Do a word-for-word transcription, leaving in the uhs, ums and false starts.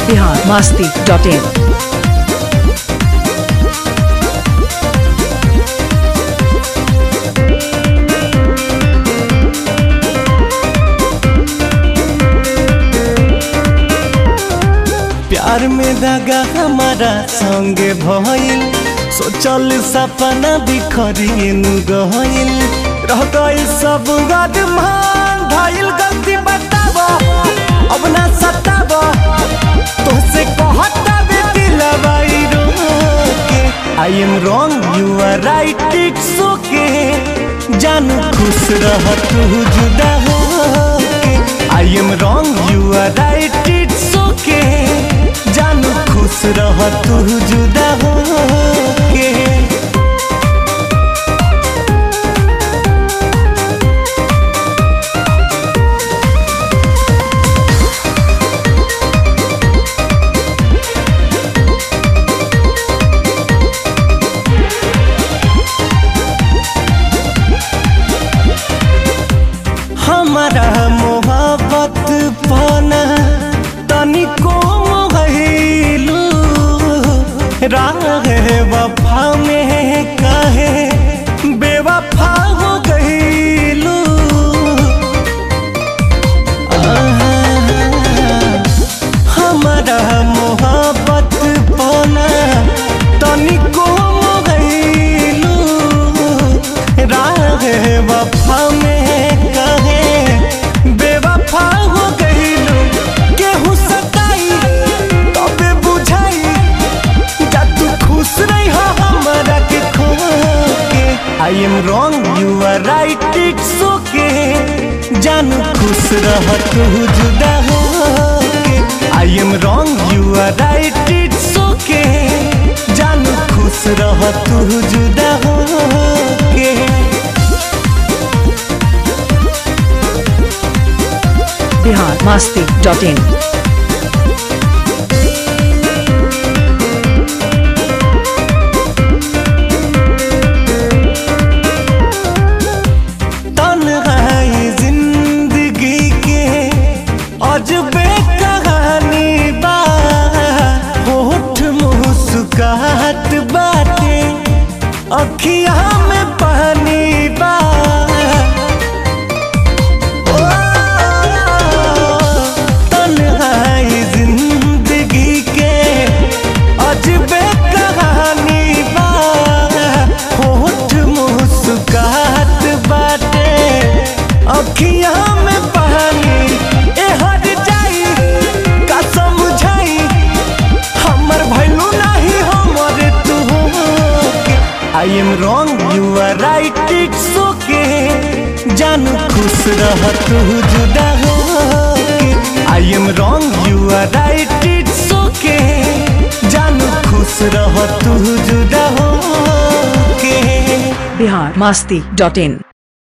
Bihar Masti dot इन। प्यार में धागा हमारा संगे भइल, सोचल सपना बिखरिन गइल, रह गइल सब गदमान भइल। गलती बताब अब ना सताब, तोहसे कहता बे दिलवा रोके। I am wrong you are right it's okay, जानू खुश रह तू जुदा होके। I am wrong you are right it's okay, जानू खुश रह तू जुदा होके। हमारा मोहब्बत पाना तनिको मोहलू, राह वफा में काहे बेवफा हो गईलू। हमारा मोहब्बत पाना तनिको मोहलू, राह वफा में बेवफा हो गईलू। केहू सताई तबे बुझाई, जा तू खुश रही हो हमरा के खो के। I am wrong you are right it's okay, जानू खुश रह तू जुदा होके। I am wrong you are right it's okay, जानू खुश रह तू जुदा होके। Bihar Masti dot in. तन्हाई जिंदगी के अजबे कहानी बा, होठ मुस्कुराहट बाटे अखिया में पानी बा। अखिया में पानी ए हट जाई का समझाई, हमर भइलू नहीं हमर तू होके। I am wrong you are right it's okay, जानू खुश रह तू जुदा होके। I am wrong you are right it's okay, जानू खुश रह तू जुदा होके। बिहार मस्ती डॉट इन।